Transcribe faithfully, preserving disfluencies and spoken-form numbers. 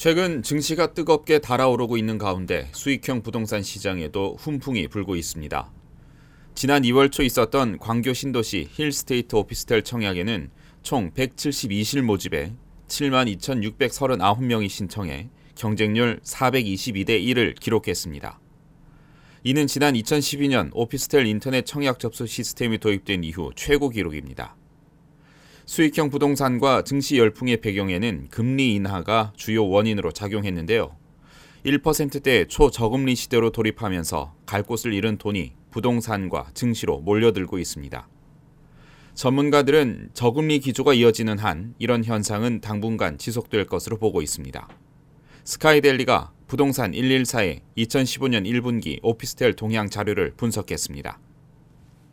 최근 증시가 뜨겁게 달아오르고 있는 가운데 수익형 부동산 시장에도 훈풍이 불고 있습니다. 지난 이월 초 있었던 광교 신도시 힐스테이트 오피스텔 청약에는 총 백칠십이 실 모집에 칠만 이천육백삼십구 명이 신청해 경쟁률 사백이십이 대 일을 기록했습니다. 이는 지난 이천십이 년 오피스텔 인터넷 청약 접수 시스템이 도입된 이후 최고 기록입니다. 수익형 부동산과 증시 열풍의 배경에는 금리 인하가 주요 원인으로 작용했는데요. 일 퍼센트대 초저금리 시대로 돌입하면서 갈 곳을 잃은 돈이 부동산과 증시로 몰려들고 있습니다. 전문가들은 저금리 기조가 이어지는 한 이런 현상은 당분간 지속될 것으로 보고 있습니다. 스카이데일리가 부동산 백십사의 이천십오 년 일 분기 오피스텔 동향 자료를 분석했습니다.